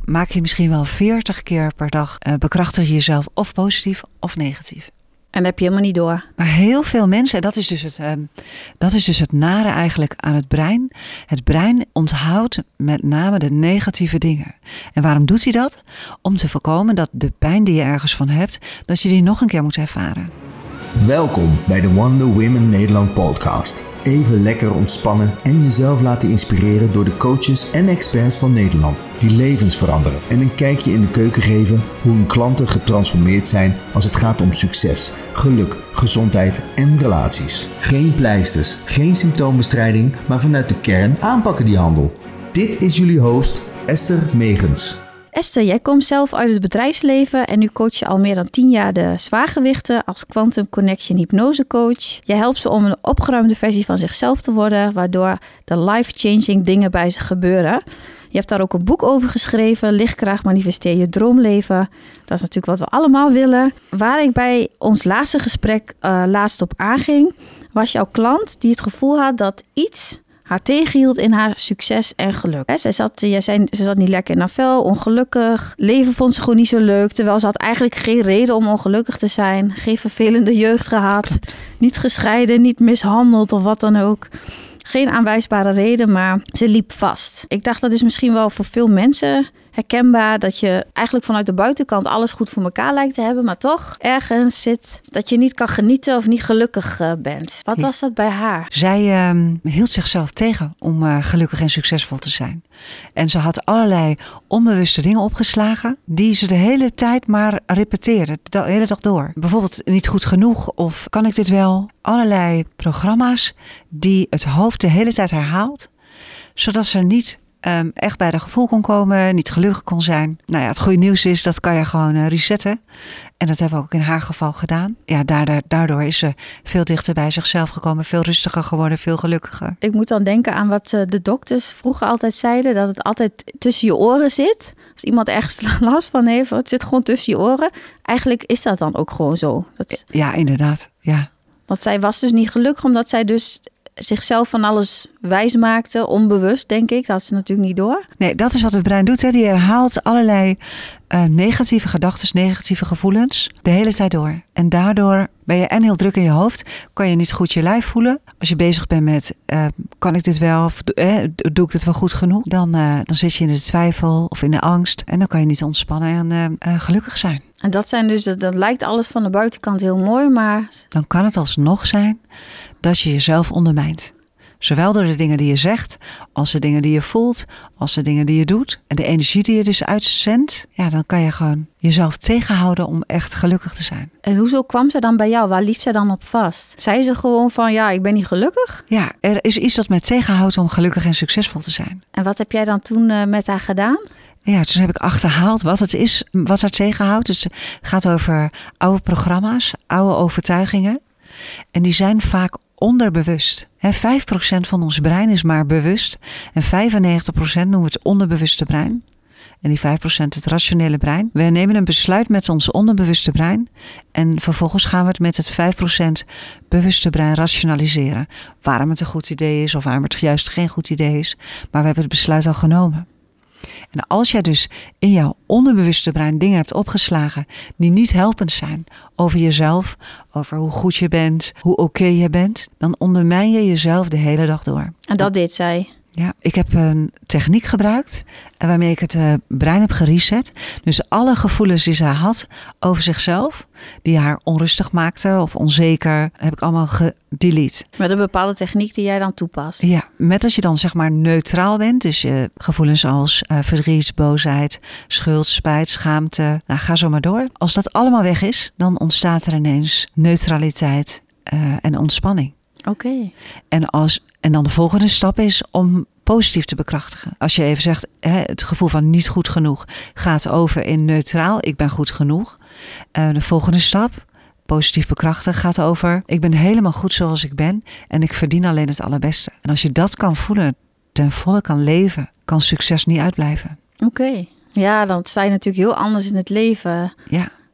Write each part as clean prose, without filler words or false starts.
maak je misschien wel 40 keer per dag bekrachtig je jezelf of positief of negatief. En dat heb je helemaal niet door. Maar heel veel mensen, dat is dus het nare eigenlijk aan het brein. Het brein onthoudt met name de negatieve dingen. En waarom doet hij dat? Om te voorkomen dat de pijn die je ergens van hebt, dat je die nog een keer moet ervaren. Welkom bij de Wonder Women Nederland podcast. Even lekker ontspannen en jezelf laten inspireren door de coaches en experts van Nederland. Die levens veranderen en een kijkje in de keuken geven hoe hun klanten getransformeerd zijn als het gaat om succes, geluk, gezondheid en relaties. Geen pleisters, geen symptoombestrijding, maar vanuit de kern aanpakken die handel. Dit is jullie host Esther Megens. Esther, jij komt zelf uit het bedrijfsleven en nu coach je al meer dan 10 jaar de zwaargewichten als Quantum Connection hypnosecoach. Jij helpt ze om een opgeruimde versie van zichzelf te worden, waardoor de life-changing dingen bij ze gebeuren. Je hebt daar ook een boek over geschreven, Lichtkracht manifesteer je droomleven. Dat is natuurlijk wat we allemaal willen. Waar ik bij ons laatste gesprek laatst op aanging, was jouw klant die het gevoel had dat iets haar tegenhield in haar succes en geluk. Ze zat niet lekker in haar vel, ongelukkig. Leven vond ze gewoon niet zo leuk. Terwijl ze had eigenlijk geen reden om ongelukkig te zijn. Geen vervelende jeugd gehad. Klopt. Niet gescheiden, niet mishandeld of wat dan ook. Geen aanwijsbare reden, maar ze liep vast. Ik dacht dat is misschien wel voor veel mensen herkenbaar, dat je eigenlijk vanuit de buitenkant alles goed voor elkaar lijkt te hebben, maar toch ergens zit dat je niet kan genieten of niet gelukkig bent. Wat was dat bij haar? Zij hield zichzelf tegen om gelukkig en succesvol te zijn. En ze had allerlei onbewuste dingen opgeslagen die ze de hele tijd maar repeteerde, de hele dag door. Bijvoorbeeld niet goed genoeg of kan ik dit wel? Allerlei programma's die het hoofd de hele tijd herhaalt, zodat ze niet echt bij dat gevoel kon komen, niet gelukkig kon zijn. Nou ja, het goede nieuws is, dat kan je gewoon resetten. En dat hebben we ook in haar geval gedaan. Ja, daardoor is ze veel dichter bij zichzelf gekomen, veel rustiger geworden, veel gelukkiger. Ik moet dan denken aan wat de dokters vroeger altijd zeiden, dat het altijd tussen je oren zit. Als iemand ergens last van heeft, het zit gewoon tussen je oren. Eigenlijk is dat dan ook gewoon zo. Ja, inderdaad. Ja. Want zij was dus niet gelukkig, omdat zij dus zichzelf van alles wijs maakte, onbewust, denk ik. Dat had ze natuurlijk niet door. Nee, dat is wat het brein doet. Hè. Die herhaalt allerlei negatieve gedachten, negatieve gevoelens de hele tijd door. En daardoor ben je heel druk in je hoofd. Kan je niet goed je lijf voelen. Als je bezig bent met, kan ik dit wel? Of doe ik dit wel goed genoeg? Dan zit je in de twijfel of in de angst. En dan kan je niet ontspannen en gelukkig zijn. En dat zijn dus, dat lijkt alles van de buitenkant heel mooi, maar dan kan het alsnog zijn dat je jezelf ondermijnt. Zowel door de dingen die je zegt, als de dingen die je voelt, als de dingen die je doet. En de energie die je dus uitzendt, ja, dan kan je gewoon jezelf tegenhouden om echt gelukkig te zijn. En hoezo kwam ze dan bij jou? Waar liep ze dan op vast? Zei ze gewoon van, ja, ik ben niet gelukkig? Ja, er is iets dat mij tegenhoudt om gelukkig en succesvol te zijn. En wat heb jij dan toen met haar gedaan? Ja, toen heb ik achterhaald wat het is, wat haar tegenhoudt. Dus het gaat over oude programma's, oude overtuigingen. En die zijn vaak onderbewust. 5% van ons brein is maar bewust. En 95% noemen we het onderbewuste brein. En die 5% het rationele brein. We nemen een besluit met ons onderbewuste brein. En vervolgens gaan we het met het 5% bewuste brein rationaliseren. Waarom het een goed idee is of waarom het juist geen goed idee is. Maar we hebben het besluit al genomen. En als jij dus in jouw onderbewuste brein dingen hebt opgeslagen die niet helpend zijn over jezelf, over hoe goed je bent, hoe oké je bent, dan ondermijn je jezelf de hele dag door. En dat deed zij? Ja, ik heb een techniek gebruikt waarmee ik het brein heb gereset. Dus alle gevoelens die zij had over zichzelf, die haar onrustig maakten of onzeker, heb ik allemaal gedelete. Met een bepaalde techniek die jij dan toepast? Ja, met als je dan zeg maar neutraal bent. Dus je gevoelens als verdriet, boosheid, schuld, spijt, schaamte. Nou, ga zo maar door. Als dat allemaal weg is, dan ontstaat er ineens neutraliteit en ontspanning. Oké. En dan de volgende stap is om positief te bekrachtigen. Als je even zegt, het gevoel van niet goed genoeg gaat over in neutraal, ik ben goed genoeg. De volgende stap, positief bekrachtigen, gaat over, ik ben helemaal goed zoals ik ben en ik verdien alleen het allerbeste. En als je dat kan voelen, ten volle kan leven, kan succes niet uitblijven. Oké. Ja, dan sta je natuurlijk heel anders in het leven. Ja.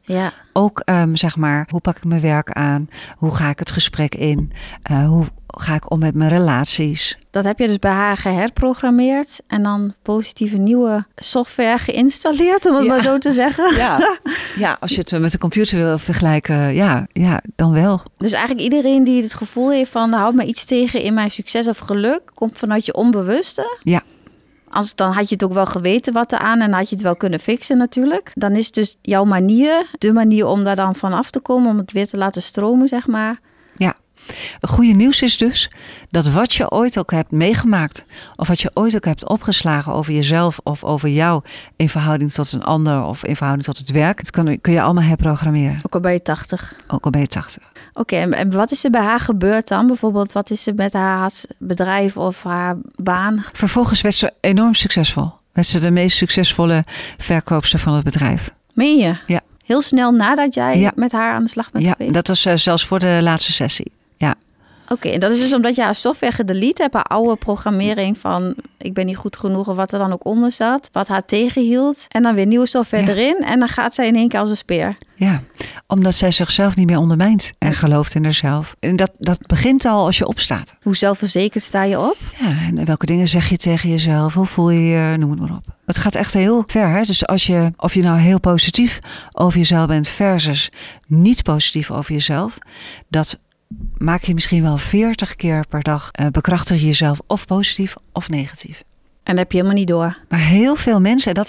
Ja. Ook zeg maar, hoe pak ik mijn werk aan? Hoe ga ik het gesprek in? Hoe ga ik om met mijn relaties? Dat heb je dus bij haar geherprogrammeerd en dan positieve nieuwe software geïnstalleerd, om het maar zo te zeggen. Ja, als je het met de computer wil vergelijken, ja, dan wel. Dus eigenlijk iedereen die het gevoel heeft van houd me iets tegen in mijn succes of geluk, komt vanuit je onbewuste. Ja. Dan had je het ook wel geweten wat eraan en had je het wel kunnen fixen natuurlijk. Dan is dus jouw manier, de manier om daar dan vanaf te komen, om het weer te laten stromen, zeg maar. Ja. Het goede nieuws is dus dat wat je ooit ook hebt meegemaakt, of wat je ooit ook hebt opgeslagen over jezelf of over jou in verhouding tot een ander of in verhouding tot het werk, dat kun je allemaal herprogrammeren. Ook al ben je 80. Ook al ben je 80. Oké, en wat is er bij haar gebeurd dan? Bijvoorbeeld, wat is er met haar bedrijf of haar baan? Vervolgens werd ze enorm succesvol. Werd ze de meest succesvolle verkoopster van het bedrijf. Meen je? Ja. Heel snel nadat jij met haar aan de slag bent geweest? Ja, dat was zelfs voor de laatste sessie. Ja. Oké, en dat is dus omdat je haar software gedelete hebt, haar oude programmering van ik ben niet goed genoeg of wat er dan ook onder zat, wat haar tegenhield. En dan weer nieuwe software erin en dan gaat zij in één keer als een speer. Ja, omdat zij zichzelf niet meer ondermijnt en gelooft in haarzelf. En dat begint al als je opstaat. Hoe zelfverzekerd sta je op? Ja, en welke dingen zeg je tegen jezelf? Hoe voel je je? Noem het maar op. Het gaat echt heel ver. Hè? Dus of je nou heel positief over jezelf bent versus niet positief over jezelf, dat maak je misschien wel 40 keer per dag, bekrachtig je jezelf of positief of negatief. En dat heb je helemaal niet door. Maar heel veel mensen, en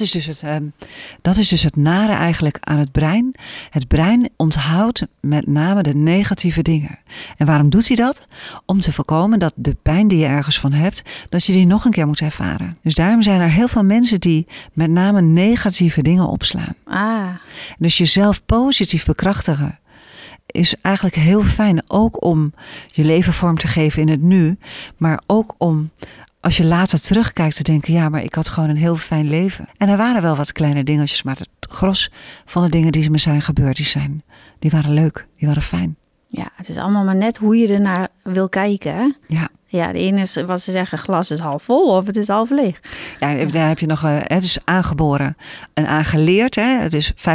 dat is dus het nare eigenlijk aan het brein. Het brein onthoudt met name de negatieve dingen. En waarom doet hij dat? Om te voorkomen dat de pijn die je ergens van hebt, dat je die nog een keer moet ervaren. Dus daarom zijn er heel veel mensen die met name negatieve dingen opslaan. Dus jezelf positief bekrachtigen is eigenlijk heel fijn. Ook om je leven vorm te geven in het nu. Maar ook om, als je later terugkijkt, te denken, ja, maar ik had gewoon een heel fijn leven. En er waren wel wat kleine dingetjes, maar het gros van de dingen die me zijn gebeurd, die waren leuk, die waren fijn. Ja, het is allemaal maar net hoe je ernaar wil kijken, hè? Ja. Ja, de ene is wat ze zeggen, glas is half vol of het is half leeg. Ja, daar heb je nog, het is aangeboren en aangeleerd. Hè? Het is 50%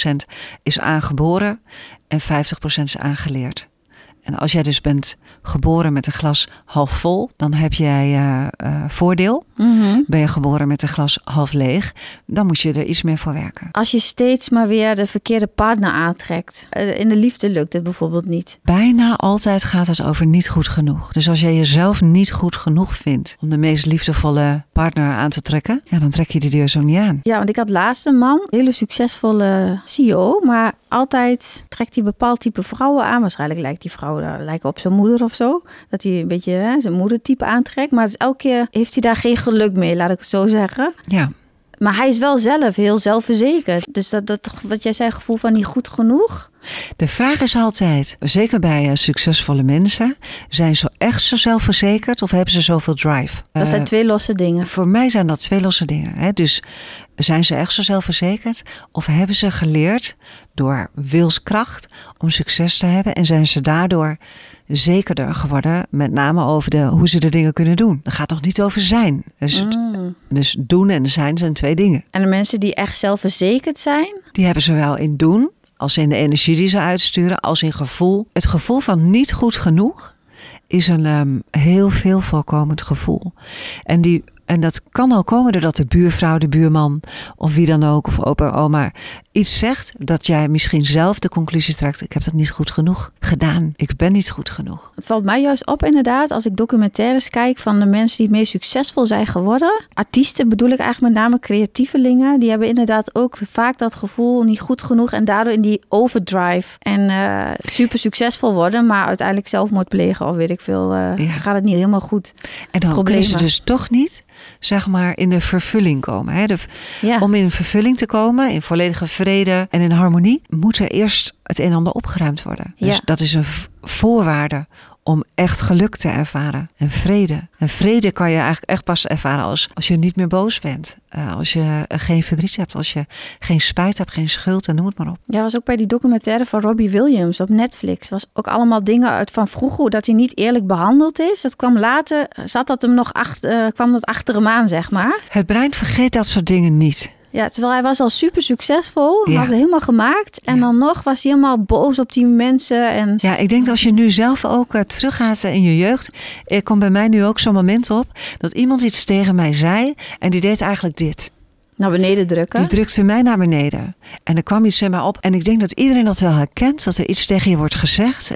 is aangeboren en 50% is aangeleerd. En als jij dus bent geboren met een glas half vol, dan heb jij voordeel. Mm-hmm. Ben je geboren met een glas half leeg, dan moet je er iets meer voor werken. Als je steeds maar weer de verkeerde partner aantrekt. In de liefde lukt het bijvoorbeeld niet. Bijna altijd gaat het over niet goed genoeg. Dus als jij jezelf niet goed genoeg vindt om de meest liefdevolle partner aan te trekken, ja, dan trek je die deur zo niet aan. Ja, want ik had laatst een man, een hele succesvolle CEO, maar altijd trekt hij bepaald type vrouwen aan. Waarschijnlijk lijkt die vrouw op zijn moeder of zo. Dat hij een beetje zijn moedertype aantrekt. Maar elke keer heeft hij daar geen geluk mee, laat ik het zo zeggen. Ja. Maar hij is wel zelf heel zelfverzekerd. Dus dat wat jij zei, gevoel van niet goed genoeg. De vraag is altijd, zeker bij succesvolle mensen, zijn ze echt zo zelfverzekerd of hebben ze zoveel drive? Dat zijn twee losse dingen. Voor mij zijn dat twee losse dingen. Hè? Dus zijn ze echt zo zelfverzekerd of hebben ze geleerd door wilskracht om succes te hebben en zijn ze daardoor zekerder geworden, met name over hoe ze de dingen kunnen doen. Dat gaat toch niet over zijn. Dus doen en zijn zijn twee dingen. En de mensen die echt zelfverzekerd zijn? Die hebben zowel in doen als in de energie die ze uitsturen, als in gevoel. Het gevoel van niet goed genoeg is een heel veel voorkomend gevoel. En dat kan al komen doordat de buurvrouw, de buurman of wie dan ook, of opa, oma, iets zegt dat jij misschien zelf de conclusie trekt, ik heb dat niet goed genoeg gedaan. Ik ben niet goed genoeg. Het valt mij juist op inderdaad, als ik documentaires kijk van de mensen die het meest succesvol zijn geworden. Artiesten bedoel ik eigenlijk met name creatievelingen. Die hebben inderdaad ook vaak dat gevoel niet goed genoeg en daardoor in die overdrive en super succesvol worden, maar uiteindelijk zelfmoord plegen of weet ik veel, gaat het niet helemaal goed. En dan kunnen ze dus toch niet, zeg maar, in de vervulling komen. Hè? Om in vervulling te komen, in volledige vrede en in harmonie, moet er eerst het een en ander opgeruimd worden. Dus dat is een voorwaarde om echt geluk te ervaren. En vrede. En vrede kan je eigenlijk echt pas ervaren als je niet meer boos bent. Als je geen verdriet hebt. Als je geen spijt hebt, geen schuld en noem het maar op. Ja, was ook bij die documentaire van Robbie Williams op Netflix. Was ook allemaal dingen uit van vroeger, dat hij niet eerlijk behandeld is. Dat kwam later, kwam dat achter hem aan, zeg maar. Het brein vergeet dat soort dingen niet. Ja, terwijl hij was al super succesvol. Ja. Had het helemaal gemaakt. En dan nog was hij helemaal boos op die mensen. En... Ja, ik denk dat als je nu zelf ook teruggaat in je jeugd. Er komt bij mij nu ook zo'n moment op dat iemand iets tegen mij zei. En die deed eigenlijk dit. Naar beneden drukken. Die drukte mij naar beneden. En er kwam iets in mij op. En ik denk dat iedereen dat wel herkent. Dat er iets tegen je wordt gezegd.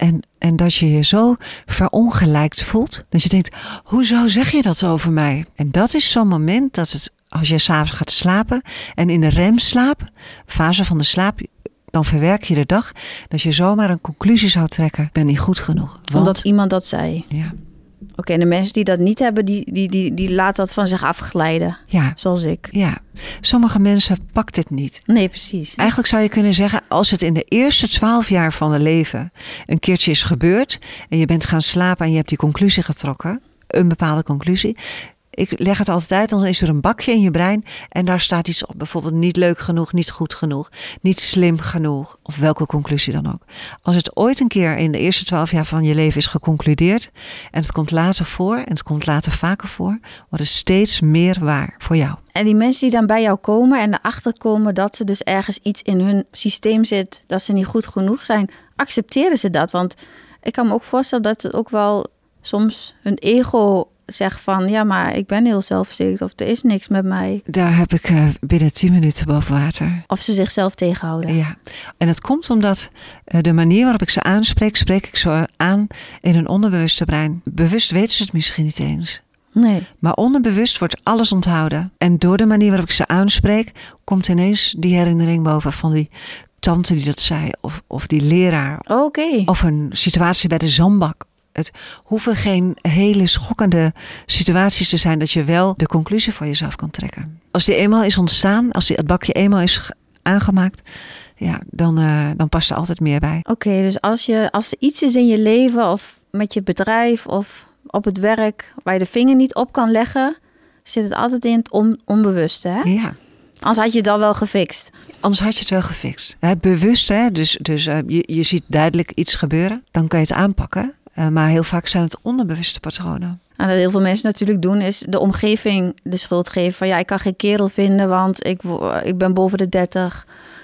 En dat je je zo verongelijkt voelt. Dat je denkt, hoezo zeg je dat over mij? En dat is zo'n moment dat het, als je 's avonds gaat slapen. En in de remslaap, fase van de slaap, dan verwerk je de dag. Dat je zomaar een conclusie zou trekken. Ik ben niet goed genoeg. Want, Omdat iemand dat zei. Ja. Oké, en de mensen die dat niet hebben, die laten dat van zich afglijden. Ja. Zoals ik. Ja, sommige mensen pakt het niet. Nee, precies. Eigenlijk zou je kunnen zeggen, als het in de eerste 12 jaar van het leven een keertje is gebeurd en je bent gaan slapen en je hebt die conclusie getrokken, een bepaalde conclusie. Ik leg het altijd uit, dan is er een bakje in je brein en daar staat iets op. Bijvoorbeeld niet leuk genoeg, niet goed genoeg, niet slim genoeg of welke conclusie dan ook. Als het ooit een keer in de eerste 12 jaar van je leven is geconcludeerd en het komt later voor en het komt later vaker voor, wordt het steeds meer waar voor jou. En die mensen die dan bij jou komen en erachter komen dat ze dus ergens iets in hun systeem zit, dat ze niet goed genoeg zijn, accepteren ze dat? Want ik kan me ook voorstellen dat het ook wel soms hun ego zegt van, ja, maar ik ben heel zelfverzekerd of er is niks met mij. Daar heb ik binnen 10 minuten boven water. Of ze zichzelf tegenhouden. Ja, en het komt omdat de manier waarop ik ze aanspreek, spreek ik ze aan in hun onderbewuste brein. Bewust weten ze het misschien niet eens. Nee. Maar onderbewust wordt alles onthouden. En door de manier waarop ik ze aanspreek, komt ineens die herinnering boven van die tante die dat zei. Of die leraar. Oké. Of een situatie bij de zandbak. Het hoeven geen hele schokkende situaties te zijn dat je wel de conclusie voor jezelf kan trekken. Als die eenmaal is ontstaan, als het bakje eenmaal is aangemaakt, ja, dan past er altijd meer bij. Oké, dus als er iets is in je leven of met je bedrijf of op het werk waar je de vinger niet op kan leggen, zit het altijd in het onbewuste, hè? Ja. Anders had je het dan wel gefixt. Anders had je het wel gefixt. Bewust, hè? Dus je ziet duidelijk iets gebeuren, dan kan je het aanpakken. Maar heel vaak zijn het onderbewuste patronen. En wat heel veel mensen natuurlijk doen, is de omgeving de schuld geven. Van ja, ik kan geen kerel vinden, want ik ben boven de 30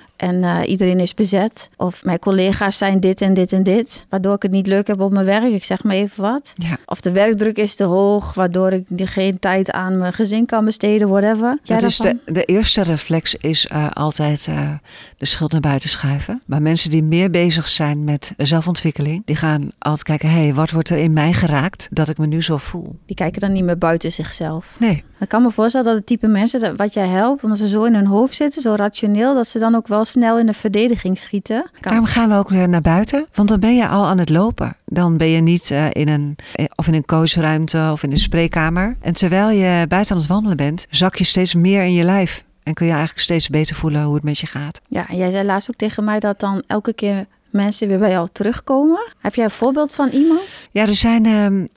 en iedereen is bezet. Of mijn collega's zijn dit en dit en dit, waardoor ik het niet leuk heb op mijn werk. Ik zeg maar even wat. Ja. Of de werkdruk is te hoog, waardoor ik geen tijd aan mijn gezin kan besteden, whatever. Dus de eerste reflex is altijd de schuld naar buiten schuiven. Maar mensen die meer bezig zijn met zelfontwikkeling, die gaan altijd kijken, hey, wat wordt er in mij geraakt dat ik me nu zo voel? Die kijken dan niet meer buiten zichzelf. Nee. Ik kan me voorstellen dat het type mensen wat jij helpt, omdat ze zo in hun hoofd zitten, zo rationeel, dat ze dan ook wel snel in de verdediging schieten. Daarom gaan we ook weer naar buiten, want dan ben je al aan het lopen. Dan ben je niet in een coachruimte of in een spreekkamer. En terwijl je buiten aan het wandelen bent, zak je steeds meer in je lijf. En kun je eigenlijk steeds beter voelen hoe het met je gaat. Ja, en jij zei laatst ook tegen mij dat dan elke keer mensen weer bij jou terugkomen. Heb jij een voorbeeld van iemand? Ja, er zijn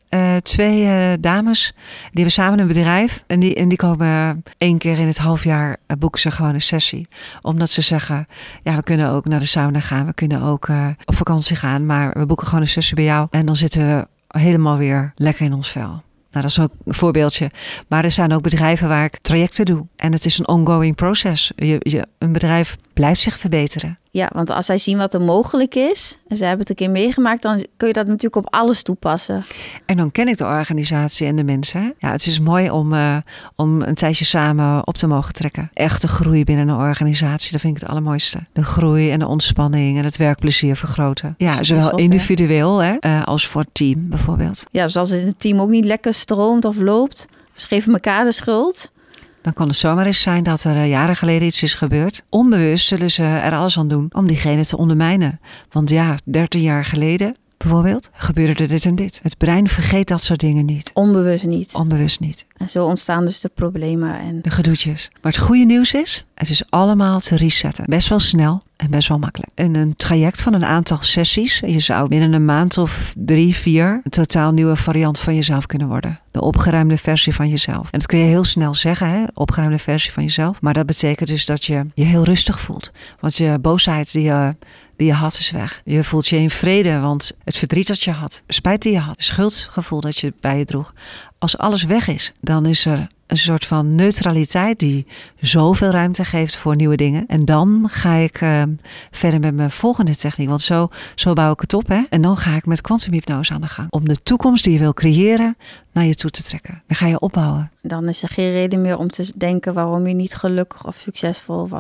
2 dames. Die hebben samen een bedrijf. En die komen 1 keer in het halfjaar boeken ze gewoon een sessie. Omdat ze zeggen, ja, we kunnen ook naar de sauna gaan. We kunnen ook op vakantie gaan. Maar we boeken gewoon een sessie bij jou. En dan zitten we helemaal weer lekker in ons vel. Nou, dat is ook een voorbeeldje. Maar er zijn ook bedrijven waar ik trajecten doe. En het is een ongoing proces. Een bedrijf blijft zich verbeteren. Ja, want als zij zien wat er mogelijk is, en ze hebben het een keer meegemaakt, dan kun je dat natuurlijk op alles toepassen. En dan ken ik de organisatie en de mensen. Ja, het is mooi om een tijdje samen op te mogen trekken. Echte groei binnen een organisatie, dat vind ik het allermooiste. De groei en de ontspanning en het werkplezier vergroten. Ja, zowel individueel als voor het team bijvoorbeeld. Ja, dus als het in het team ook niet lekker stroomt of loopt, ze geven elkaar de schuld. Dan kan het zomaar eens zijn dat er jaren geleden iets is gebeurd. Onbewust zullen ze er alles aan doen om diegene te ondermijnen. Want ja, 13 jaar geleden bijvoorbeeld gebeurde er dit en dit. Het brein vergeet dat soort dingen niet. Onbewust niet. Onbewust niet. En zo ontstaan dus de problemen. En de gedoetjes. Maar het goede nieuws is, het is allemaal te resetten. Best wel snel en best wel makkelijk. En een traject van een aantal sessies. Je zou binnen een maand of 3, 4 een totaal nieuwe variant van jezelf kunnen worden. De opgeruimde versie van jezelf. En dat kun je heel snel zeggen, hè? Opgeruimde versie van jezelf. Maar dat betekent dus dat je je heel rustig voelt. Want je boosheid die je had is weg. Je voelt je in vrede, want het verdriet dat je had, spijt die je had, schuldgevoel dat je bij je droeg. Als alles weg is, dan is er een soort van neutraliteit die zoveel ruimte geeft voor nieuwe dingen. En dan ga ik verder met mijn volgende techniek. Want zo bouw ik het op. Hè? En dan ga ik met kwantumhypnose aan de gang. Om de toekomst die je wil creëren naar je toe te trekken. Dan ga je opbouwen. Dan is er geen reden meer om te denken waarom je niet gelukkig of succesvol,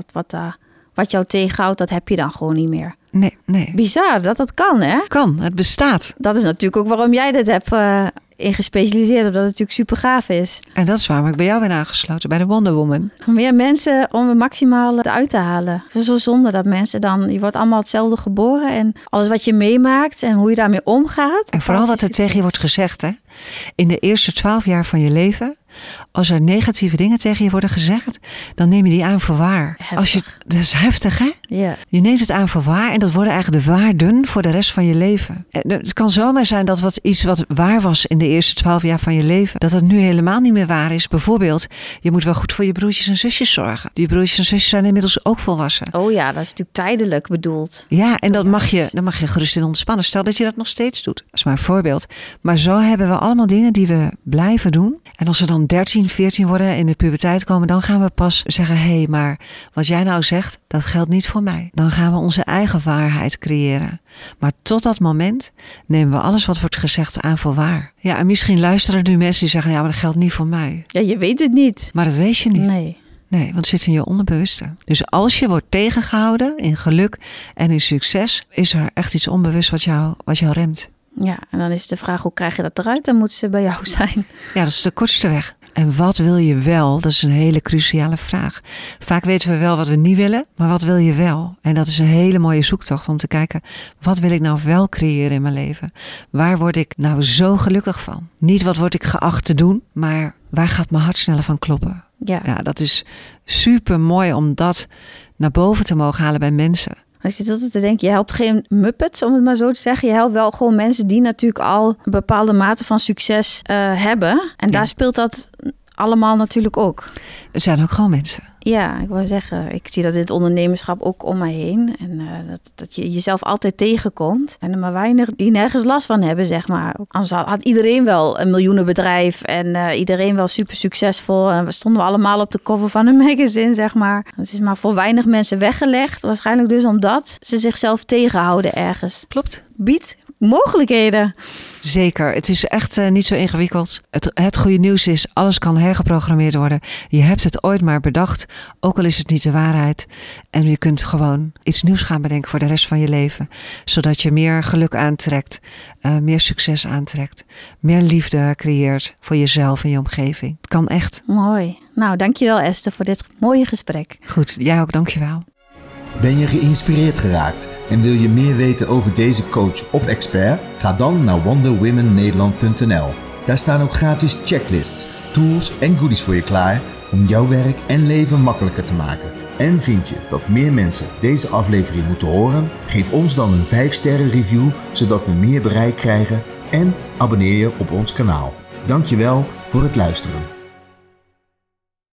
wat jou tegenhoudt, dat heb je dan gewoon niet meer. Nee. Bizar dat het kan, hè? Kan, het bestaat. Dat is natuurlijk ook waarom jij dit hebt ingespecialiseerd, omdat het natuurlijk super gaaf is. En dat is waarom ik bij jou ben aangesloten, bij de Wonder Woman. Meer mensen om het maximaal uit te halen. Het is zo zonde dat mensen dan, je wordt allemaal hetzelfde geboren en alles wat je meemaakt en hoe je daarmee omgaat. En vooral wat er tegen je wordt gezegd, hè? In de eerste 12 jaar van je leven, als er negatieve dingen tegen je worden gezegd, dan neem je die aan voor waar. Dat is heftig, hè? Ja. Je neemt het aan voor waar en dat worden eigenlijk de waarden voor de rest van je leven. Het kan zomaar zijn dat iets wat waar was in de eerste 12 jaar van je leven, dat het nu helemaal niet meer waar is. Bijvoorbeeld, je moet wel goed voor je broertjes en zusjes zorgen. Die broertjes en zusjes zijn inmiddels ook volwassen. Oh ja, dat is natuurlijk tijdelijk bedoeld. Ja, en dan mag je gerust in ontspannen. Stel dat je dat nog steeds doet. Dat is maar een voorbeeld. Maar zo hebben we allemaal dingen die we blijven doen. En als we dan 13, 14 worden en in de puberteit komen, dan gaan we pas zeggen, hé, maar wat jij nou zegt, dat geldt niet voor mij. Dan gaan we onze eigen waarheid creëren. Maar tot dat moment nemen we alles wat wordt gezegd aan voor waar. Ja, en misschien luisteren nu mensen die zeggen, ja, maar dat geldt niet voor mij. Ja, je weet het niet. Maar dat weet je niet. Nee, want het zit in je onderbewuste. Dus als je wordt tegengehouden in geluk en in succes, is er echt iets onbewust wat jou remt. Ja, en dan is de vraag, hoe krijg je dat eruit? Dan moet ze bij jou zijn. Ja, dat is de kortste weg. En wat wil je wel? Dat is een hele cruciale vraag. Vaak weten we wel wat we niet willen, maar wat wil je wel? En dat is een hele mooie zoektocht om te kijken, wat wil ik nou wel creëren in mijn leven? Waar word ik nou zo gelukkig van? Niet wat word ik geacht te doen, maar waar gaat mijn hart sneller van kloppen? Ja, dat is super mooi om dat naar boven te mogen halen bij mensen. Ik zit altijd te denken, je helpt geen muppets, om het maar zo te zeggen. Je helpt wel gewoon mensen die natuurlijk al een bepaalde mate van succes hebben. En daar speelt dat allemaal natuurlijk ook. Er zijn ook gewoon mensen. Ja, ik wou zeggen, ik zie dat in het ondernemerschap ook om mij heen. En dat je jezelf altijd tegenkomt. En er maar weinig die nergens last van hebben, zeg maar. Anders had iedereen wel een miljoenenbedrijf en iedereen wel super succesvol. En we stonden allemaal op de cover van een magazine, zeg maar. Het is maar voor weinig mensen weggelegd. Waarschijnlijk dus omdat ze zichzelf tegenhouden ergens. Klopt. Biedt mogelijkheden. Zeker, het is echt niet zo ingewikkeld. Het goede nieuws is, alles kan hergeprogrammeerd worden. Je hebt het ooit maar bedacht, ook al is het niet de waarheid. En je kunt gewoon iets nieuws gaan bedenken voor de rest van je leven. Zodat je meer geluk aantrekt, meer succes aantrekt, meer liefde creëert voor jezelf en je omgeving. Het kan echt. Mooi. Nou, dankjewel Esther voor dit mooie gesprek. Goed, jij ook, dankjewel. Ben je geïnspireerd geraakt en wil je meer weten over deze coach of expert? Ga dan naar wonderwomennederland.nl. Daar staan ook gratis checklists, tools en goodies voor je klaar om jouw werk en leven makkelijker te maken. En vind je dat meer mensen deze aflevering moeten horen? Geef ons dan een 5-sterren review, zodat we meer bereik krijgen, en abonneer je op ons kanaal. Dankjewel voor het luisteren.